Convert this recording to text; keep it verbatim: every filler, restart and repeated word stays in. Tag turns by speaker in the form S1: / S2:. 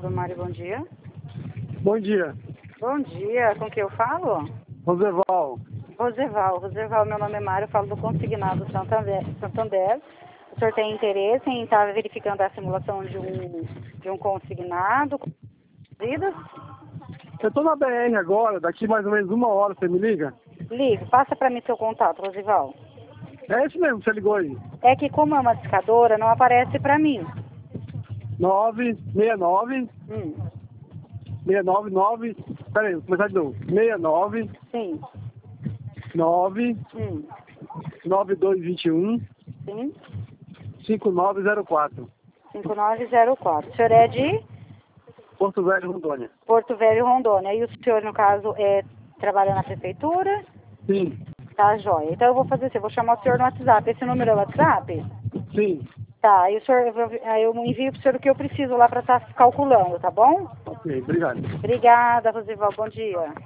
S1: Ronaldo Mário, bom dia.
S2: Bom dia.
S1: Bom dia, com quem eu falo?
S2: Roseval.
S1: Roseval, Roseval, meu nome é Mário, eu falo do Consignado Santander. Santander. O senhor tem interesse em estar verificando a simulação de um, de um consignado?
S2: Eu tô na B R agora, daqui mais ou menos uma hora, você me liga?
S1: Ligue, passa para mim seu contato, Roseval.
S2: É esse mesmo, você ligou aí.
S1: É que como é uma discadora, não aparece para mim.
S2: nove seis nove,
S1: Hum,
S2: seis nove nove, peraí, vou começar de novo. seis nove,
S1: sim,
S2: nove,
S1: hum,
S2: nove dois dois um,
S1: sim,
S2: cinco nove zero quatro.
S1: cinco nove zero quatro. O senhor é de
S2: Porto Velho, Rondônia.
S1: Porto Velho, Rondônia. E o senhor, no caso, é, trabalha na prefeitura?
S2: Sim,
S1: Tá, joia. Então eu vou fazer assim, eu vou chamar o senhor no WhatsApp. Esse número é o WhatsApp?
S2: sim.
S1: Tá, aí o senhor, eu vou- aí eu envio pro senhor o que eu preciso lá para estar calculando, tá bom?
S2: Ok, obrigado.
S1: Obrigada, Rosival, bom dia.